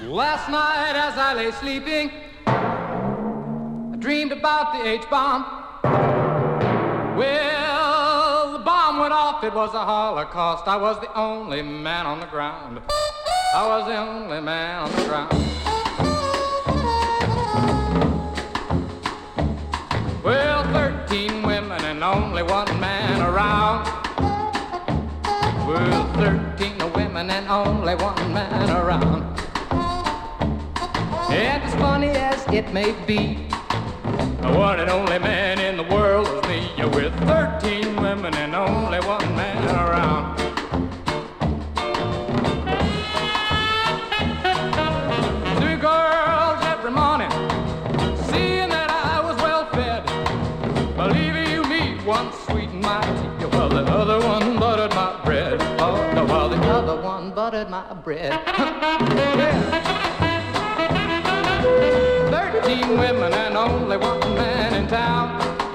Last night as I lay sleeping, I dreamed about the H-bomb. Well, the bomb went off, it was a Holocaust. I was the only man on the ground. I was the only man on the ground. Well, 13 women and only one man around. Well, 13 women and only one man around. And as funny as it may be, the one and only man in the world is me. With 13 women and only one man around. Three girls every morning, seeing that I was well fed. Believe you me, one sweetened my tea, while the other one buttered my bread. Oh, no, while the other one buttered my bread. Yeah. 13 women and only one man in town.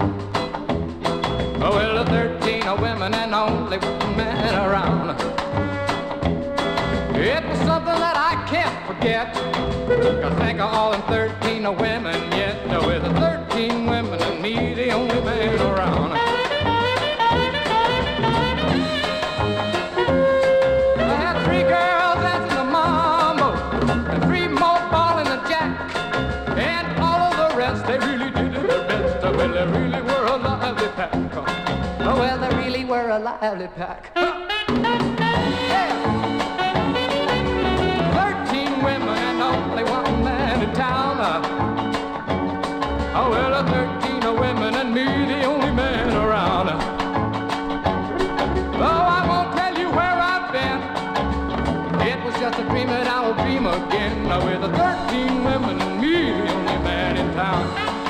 Oh, well, 13 women and only one man around. It was something that I can't forget. I think of all them 13 women yet. With 13 women and me, the only man around. I had 3 girls dancing the mambo, and 3 more balling the jack. And all of the rest, they really did it their best. Well, they really were a lively pack. Oh, well, they really were a lively pack. Yeah. 13 women and only one man in town. Oh, well, 13 women and me, the only man around. Oh, I won't tell you where I've been. It was just a dream and I will dream again. With 13 women and me, the only man in town.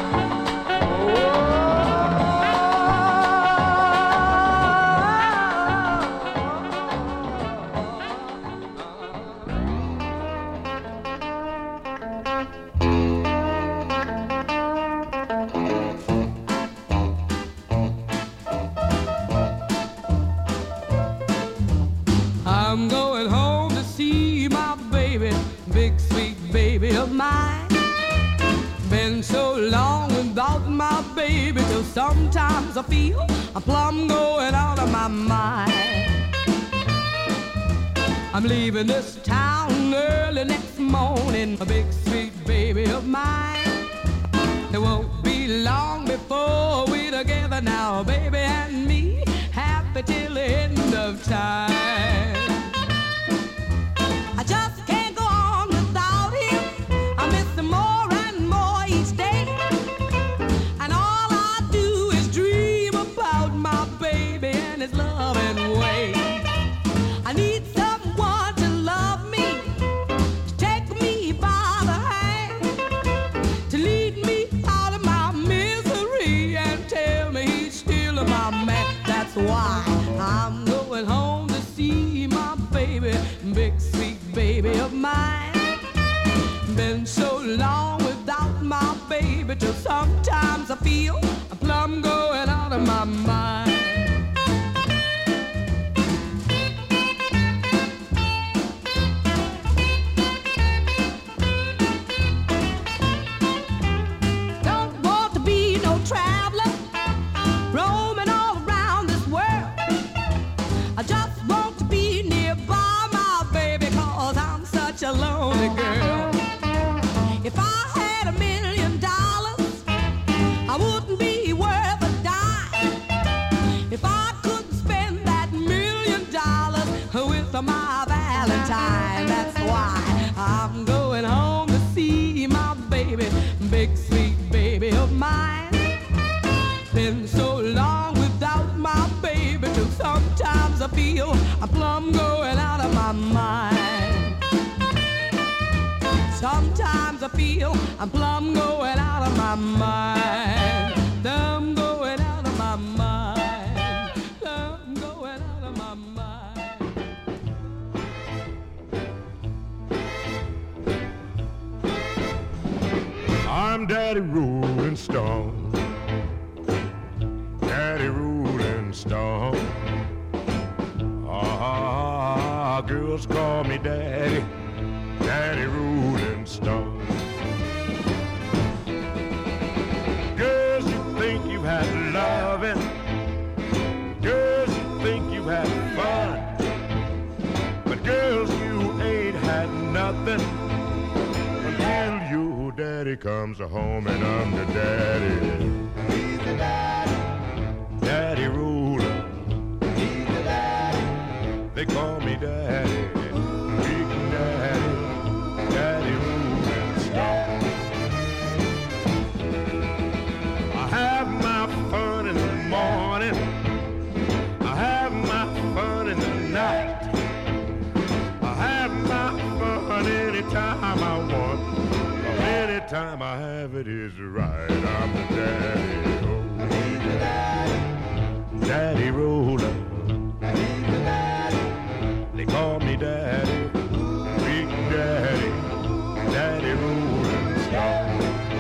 I'm going home to see my baby, big sweet baby of mine. Been so long without my baby till sometimes I feel I'm plumb going out of my mind. I'm leaving this town early next morning, a big sweet baby of mine. It won't be long before we're together now, baby and me, happy till the end of time. I just can't go on without him. I miss him more and more each day. And all I do is dream about my baby and his loving way. I need someone to love me, to take me by the hand, to lead me out of my misery and tell me he's still my man. That's why I'm going home to see my baby, big sweet baby of mine. Been so long without my baby till sometimes I feel I'm plumb going out of my mind. Don't want to be no traveler, roaming all around this world. I just want to be nearby my baby, 'cause I'm such a lonely girl. If I had $1 million, I wouldn't be worth a dime. If I couldn't spend that $1 million with my Valentine, that's why I'm going home to see my baby, big sweet baby of mine. Been so long without my baby till sometimes I feel I'm plumb going out of my mind. Sometimes I feel I'm plumb going out of my mind. I'm going out of my mind. I'm going out of my mind. I'm Daddy Rolling Stone, Daddy Rolling Stone. Ah, girls call me Daddy, Daddy Rolling nothing until your daddy comes home and I'm the daddy. He's the daddy. Daddy ruler. He's the daddy. They call me daddy. Big daddy. Daddy ruling stone. I have my fun in the morning. I have my fun in the night. I have my fun anytime I want. Anytime I have it is right. I'm the daddy. Oh, He's the daddy. daddy ruler. He's the daddy. They call me daddy. Big daddy. Daddy ruling stone.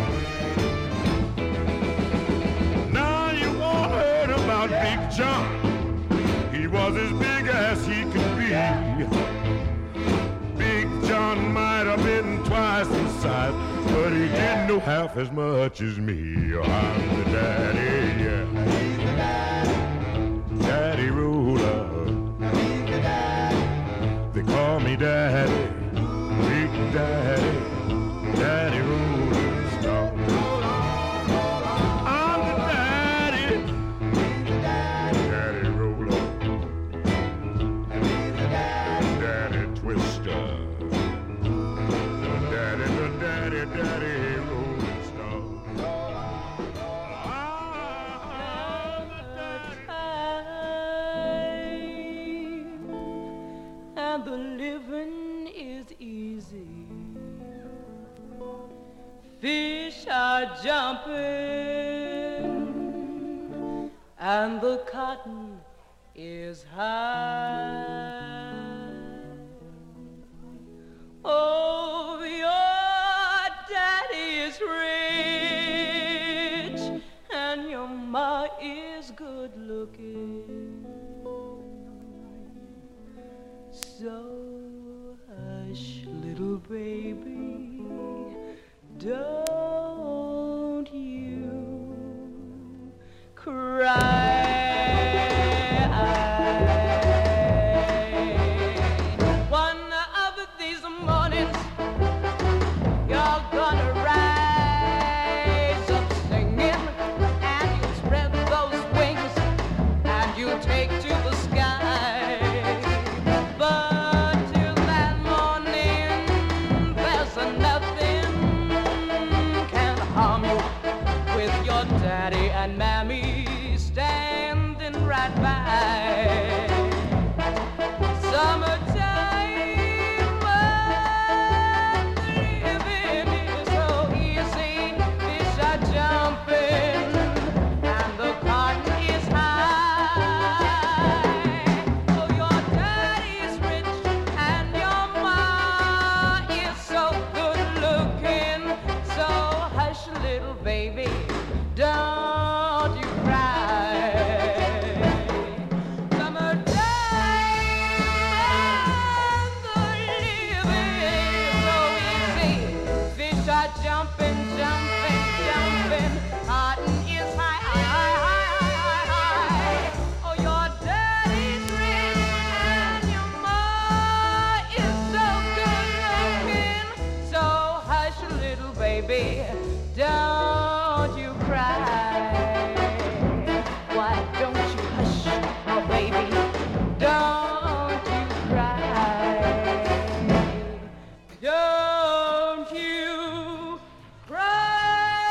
Now you all heard about Big John. He was as big as he could be. Big John might have been twice the size, but he didn't know half as much as me. I'm the daddy, yeah. He's the daddy. Daddy ruler. He's the daddy. They call me daddy. Big daddy. Daddy ruler stone. I'm the daddy. He's the daddy. Daddy ruler. He's the daddy. Daddy twister. Daddy rolling stone. And the living is easy. Fish are jumping, and the cotton is high. Oh, your daddy is rich, and your ma is good looking. So hush, little baby, don't you cry. One of these mornings, you're gonna rise up singing, and you spread those wings, and you take to the sky. But till that morning, there's nothing can harm you with your daddy and mammy standing right by. Summertime, but the living is so easy. Fish are jumping, and the cotton is high. Oh, your daddy is rich, and your ma is so good looking. So hush, little baby, don't you cry. Summertime, the living is so easy. Fish are jumping, jumping, jumping. Cotton is high, high, high, high, high, high. Oh, your daddy's rich, and your ma is so good looking. So hush, little baby, don't you cry. Why don't you hush, my baby? Don't you cry. Don't you cry.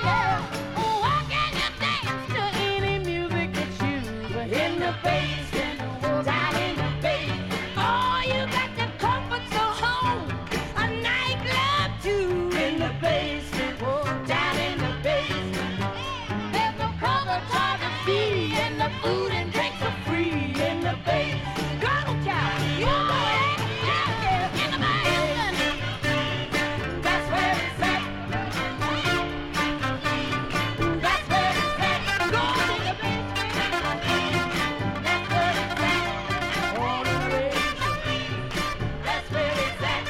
in the basement. food and drinks are free in the base. Colonel Cow, you go ahead, yeah, in the basement. That's where it's at. That's where it's at. Go in the basement. That's where it's at. On the radio. That's where it's at.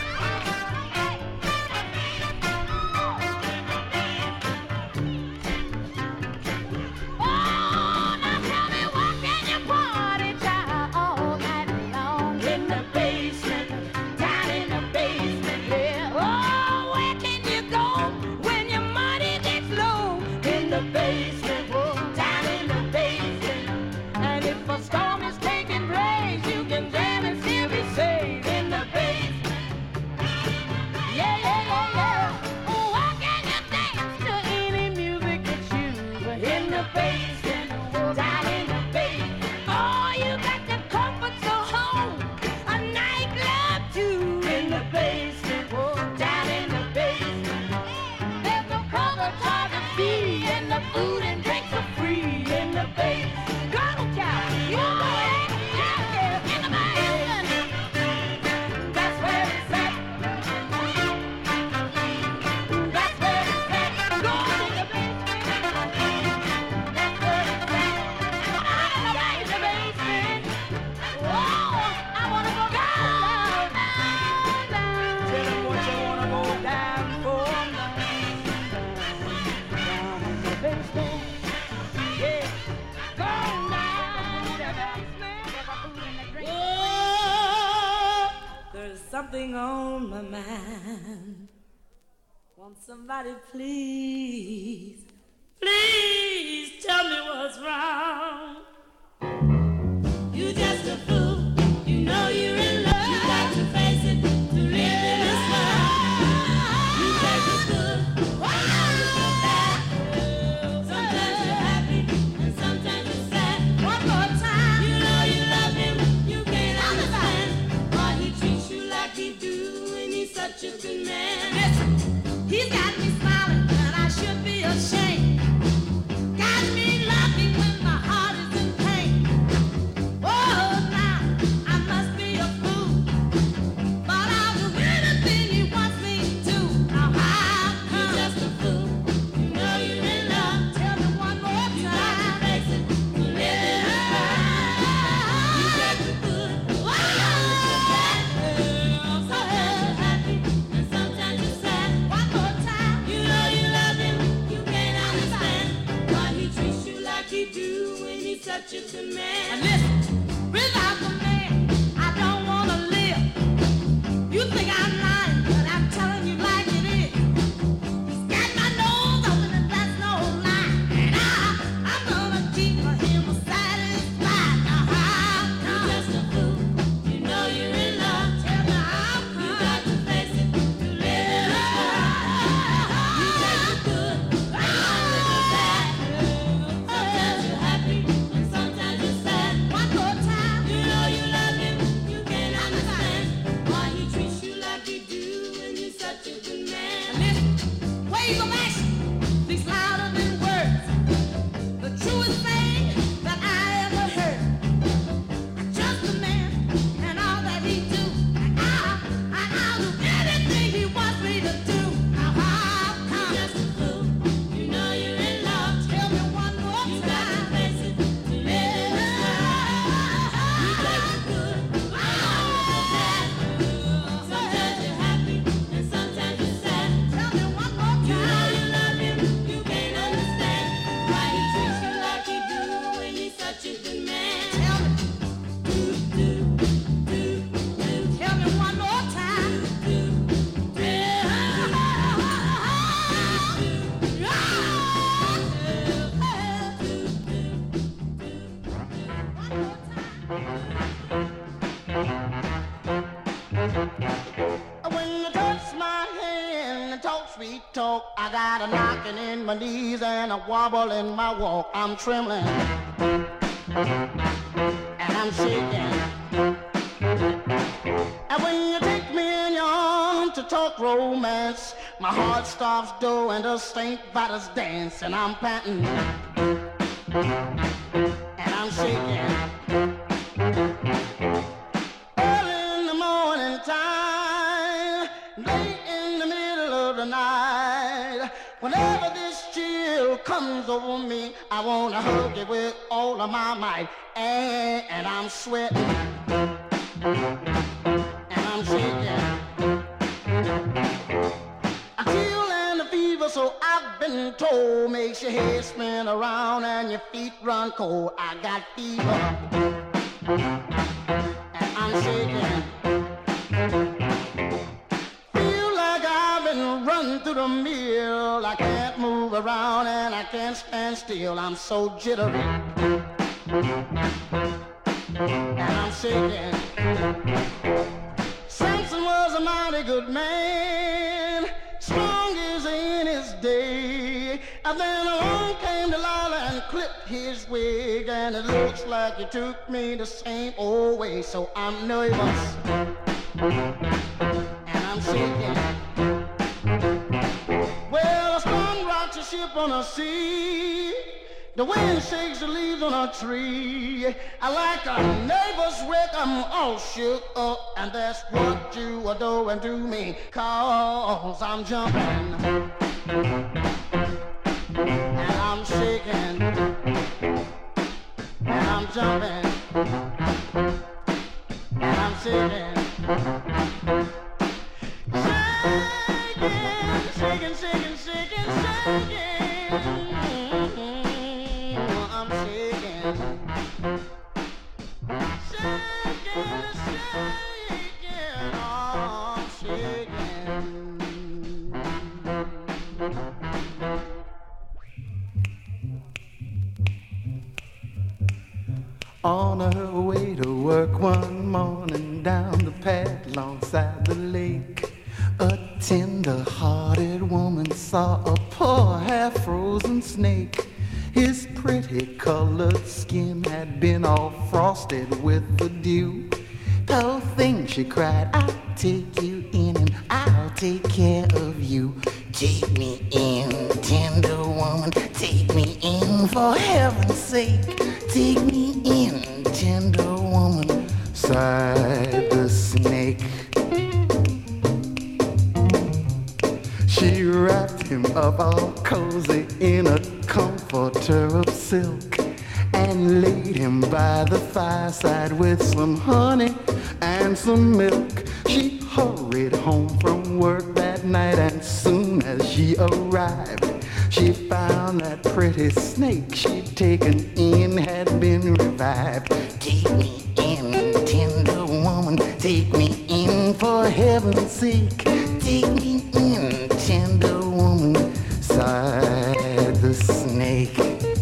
Oh, now tell me what can you party child all night long in the basement, down in the basement, yeah. Oh, where can you go when your money gets low? In the basement, down in the basement. And if a storm is taking place, you can jam and still be safe in the basement. Yeah, yeah, yeah, yeah. Oh, why can you dance to any music you choose? In the basement, down in the basement. Oh, you got the comfort so home, a nightclub too. In the basement, down in the basement. There's no cover charge a fee, and the food and drinks are free in the basement. Colonel Cow, you go ahead, yeah, in the basement. That's where it's at. That's where it's at. Go in the basement. That's where it's at. I like the basement. Oh, I wanna go down, down, down. Tell them what you wanna go down for. Down in the basement. Yeah. Go down in the basement. There's a food and a drink. Oh, there's something on my mind. Won't somebody please, please tell me what's wrong? You just a fool, you know you're in love. You got to face it to live in this world. You take it good, sometimes you're bad. Sometimes you're happy and sometimes you're sad. One more time, you know you love him, you can't understand why he treats you like he do, and he's such a good man. Listen, he's got me smiling, and I should be ashamed. Got me laughing when my heart is in pain. Oh, now I must be a fool, but I'll do anything he wants me to. Now how come? You're just a fool, you know you're in love. Tell me one more time. You got to face it, to live in this world. You take the good, sometimes you're bad. Sometimes you're happy, and sometimes you're sad. One more time. You know you love him, you can't understand why he treats you like he do, when he's such a good man. And listen, without the man, I don't wanna live. You think I'm lying, but I'm telling you like it is. He's got my nose open and that's no lie. And I'm gonna keep him satisfied. Now how come? You're just a fool, you know you're in love. Tell me how come? You got to face it, to live in this world. You take the good, sometimes you're bad. Sometimes you're happy, and sometimes you're sad. One more time. You know you love him, you can't understand why he treats you like he do, and he's such a good man. Listen, ways of action speaks louder than words. The truest thing that I ever heard. I trust the man and all that he do. And I'll do anything he wants me to do. Now how come? You're just a fool, you know you're in love. Tell me one more time. You got to face it, to live in this world. You take the good, sometimes you're bad. Sometimes you're happy, and sometimes you're sad. Tell me one more time. You know you love him, you can't understand why he treats you like he do, when he's such a good man. Tell me, tell me one more time. When you touch my hand and talk sweet talk, I got a knocking in my knees and a wobble in my walk. I'm trembling and I'm shaking. And when you take me in your arms to talk romance, my heart stops doing the stink bottles dance, and I'm panting and I'm shaking. Early in the morning time, late in the middle of the night, whenever this chill comes over me, I wanna hug you with all of my might. And I'm sweating, and I'm shaking. A chill and a fever, so I've been told, makes your head spin around and your feet run cold. I got fever, and I'm shaking. Feel like I've been running through the mill. I can't move around and I can't stand still. I'm so jittery, and I'm shaking. Samson was a mighty good man, strong as in his day. And then along came Delilah and clipped his wig, and it looks like you took me the same old way. So I'm nervous, and I'm shaking. Well, a storm rocks a ship on a sea, the wind shakes the leaves on a tree. I like a nervous wreck, I'm all shook up, and that's what you are doing to me, 'cause I'm jumping, and I'm shaking, and I'm jumping, and I'm shaking. Shaking, shaking, shaking, shaking. I'm shaking, shaking, shaking, oh, I'm shaking. On her way to work one morning down the path alongside the lake, a tender-hearted woman saw a poor half-frozen snake. His pretty colored skin had been all frosted with the dew. Poor thing, she cried, I'll take you in and I'll take care of you. Take me in, tender woman, take me in for heaven's sake. Take me in, tender woman, sighed the snake. She wrapped him up all cozy in a comforter of silk and laid him by the fireside with some honey and some milk. She hurried home from work that night, and soon as she arrived, she found that pretty snake she'd taken in had been revived. Take me in, tender woman, take me in for heaven's sake. Take me in, tender woman, sighed the snake.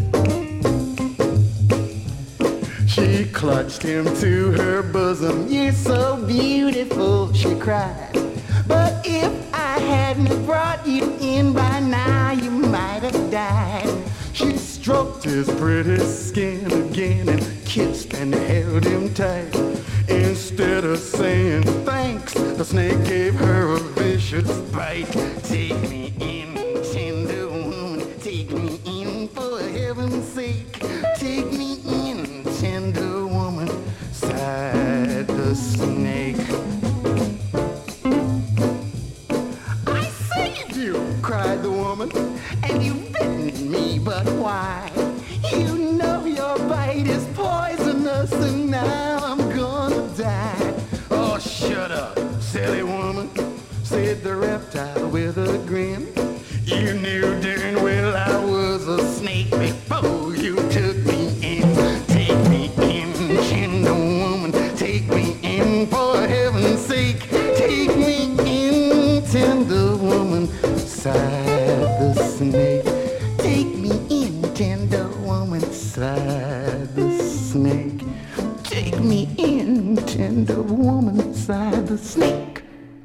She clutched him to her bosom. You're so beautiful, she cried. But if I hadn't brought you in by now, you might have died. She stroked his pretty skin again and kissed and held him tight. Instead of saying thanks, the snake gave her a vicious bite. Take me in, tender woman, take me in for heaven's sake. Take me in, tender woman, sighed the snake. I saved you, cried the woman, and you've bitten me, but why? You know your bite is poisonous, and now I'm gonna die. Oh, shut up, silly woman, said the reptile with a grin. You knew darn well I was a snake before you took me in. Take me in, tender woman, take me in for heaven's sake. Take me in, tender woman, sighed the snake. Take me in, tender woman, sighed the snake. Take me in, tender woman, sighed the snake.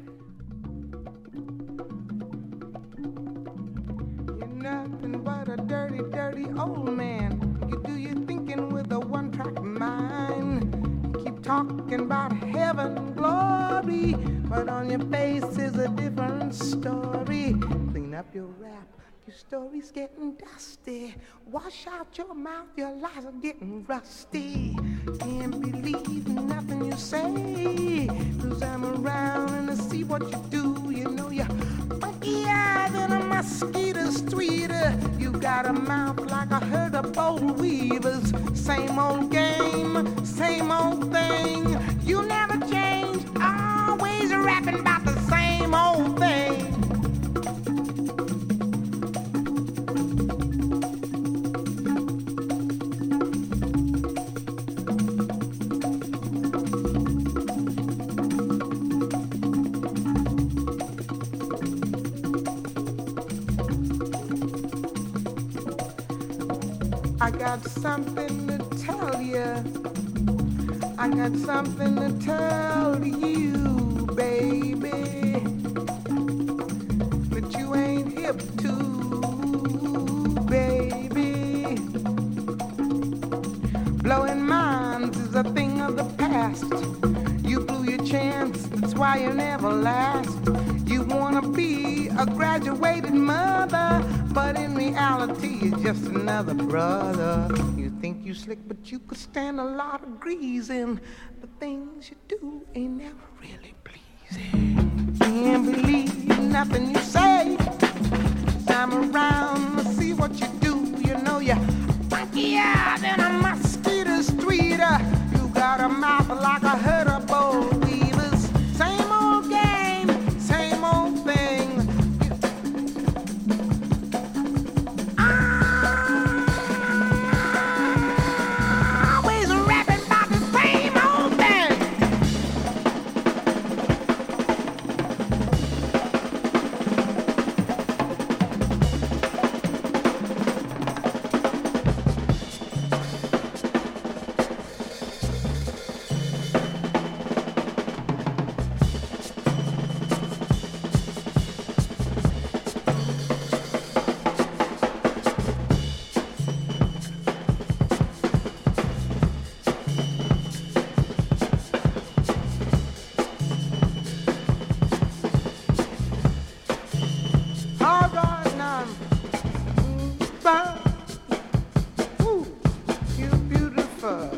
You're nothing but a dirty, dirty old man. You do your thinking with a one-track mind. You keep talking about heaven and glory, but on your face is a different story. Clean up your rap, Your story's getting dusty. Wash out your mouth, your lies are getting rusty. Can't believe nothing you say, 'cause I'm around and I see what you do. You know you're funkier than a mosquito's tweeter. You got a mouth like a herd of bold weavers. Same old game, same old thing. You never change, always rapping about the same old thing. I got something to tell you. I got something to tell you, baby, that you ain't hip to, baby. Blowing minds is a thing of the past. You blew your chance, that's why you never last. You wanna be a graduated mother, but in reality you're just another brother. You think you slick, but you could stand a lot of greasing. The things you do ain't never really pleasing. Can't believe nothing you say. I'm around to see what you do. You know you're funkier than a mosquito's tweeter. You got a mouth like a herd of bold weavers. Same old game, same old thing. Always rapping about the same old thing. All right now. Ooh, you're beautiful.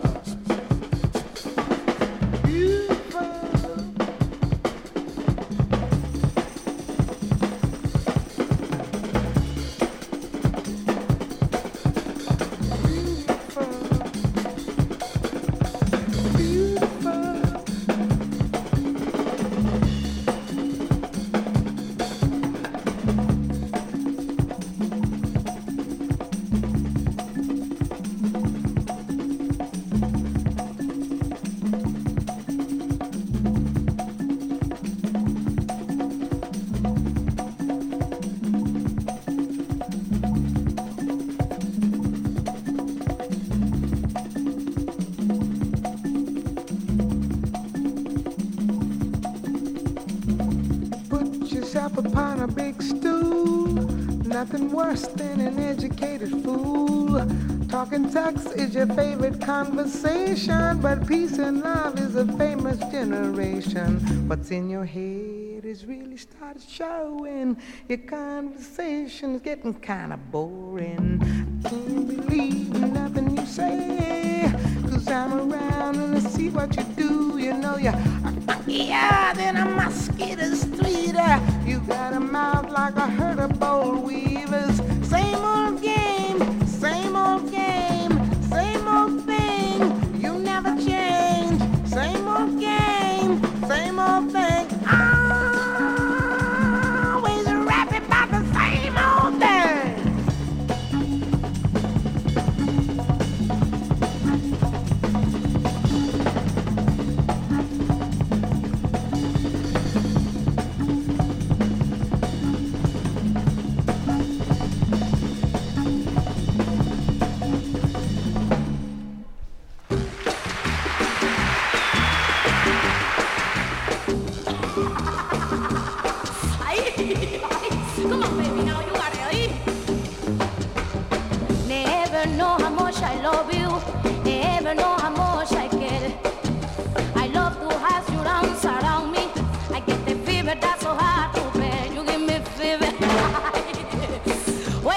Beautiful. Beautiful. Put yourself upon a big stool. Nothing worse than an educated fool. Talking sex is your favorite conversation, but peace and love is a famous generation. What's in your head is really started showing. Your conversation is getting kind of boring. Can't believe nothing you say, 'cause I'm around and I see what you do. You know you're funkier than a mosquito's tweeter. You got a mouth like a herd of bold weavers. Same old game, same old game, same old thing. You never change. Same old game, same old thing. Always rapping about the same old thing. Come on, baby, now you got it. Never know how much I love you. Never know how much I care. I love to have you surround me. I get the fever that's so hard to bear. You give me fever.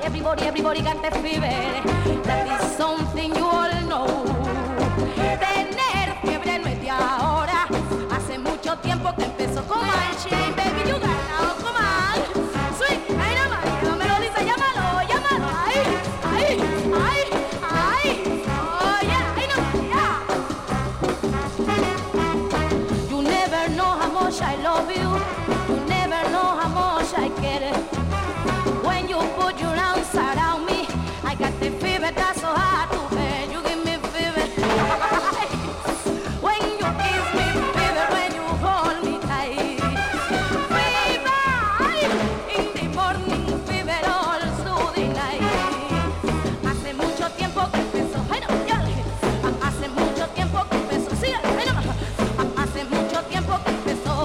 everybody got the fever. That is something you all know. Tener fiebre no es de ahora. Hace mucho tiempo que empezó. Come on, Shane, baby, you got it now. Come on. Sweet, ay, no más, me lo dice, llámalo. Ay, ay, ay, ay. Oh, yeah, ay, no, yeah. You never know how much I love you. You never know how much I care. When you put your arms around me, I got the fever that's so hard to bear. You give me fever. When you kiss me, fever. When you hold me tight, fever. In the morning, fever all through the night. Hace mucho tiempo que empezó. Ay, no, ya. Hace mucho tiempo que empezó. Sí, ay, no. Hace mucho tiempo que empezó.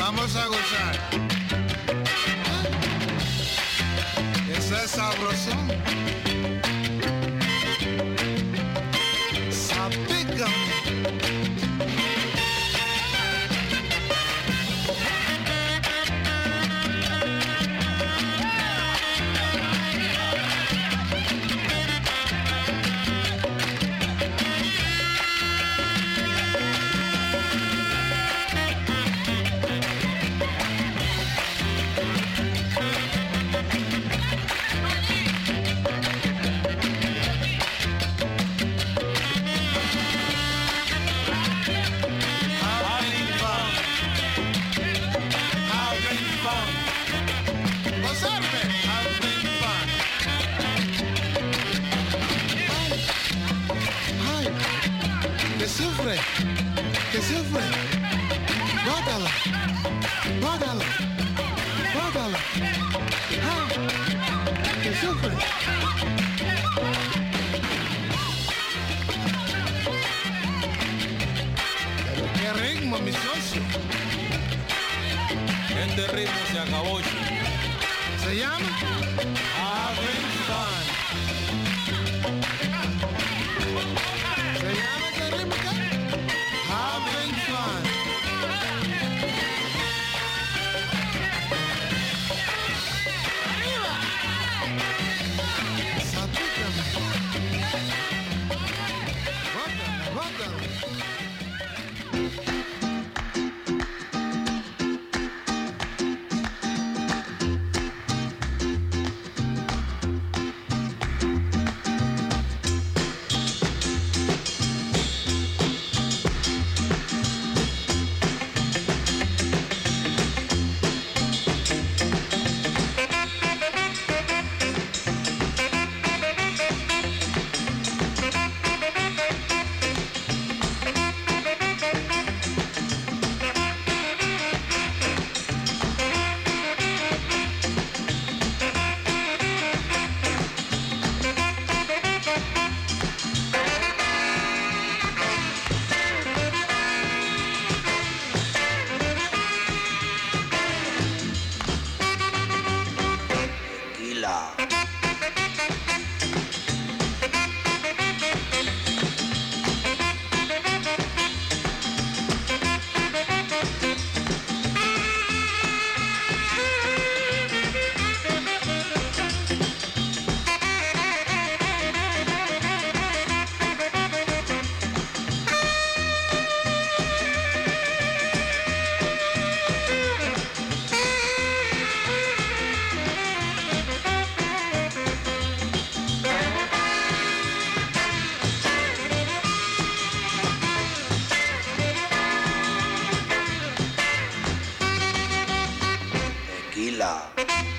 Vamos a gozar. Esa es sabrosón. Sapícame. Que sufre, bótala, bótala, bótala, que sufre. Pero qué ritmo, mi socio. Este ritmo se acabó. ¿Se llama? Having Fun. ¿Se llama este ritmo qué? Having Fun. ¡Arriba! Sapícame. Bótala, bótala. Tequila.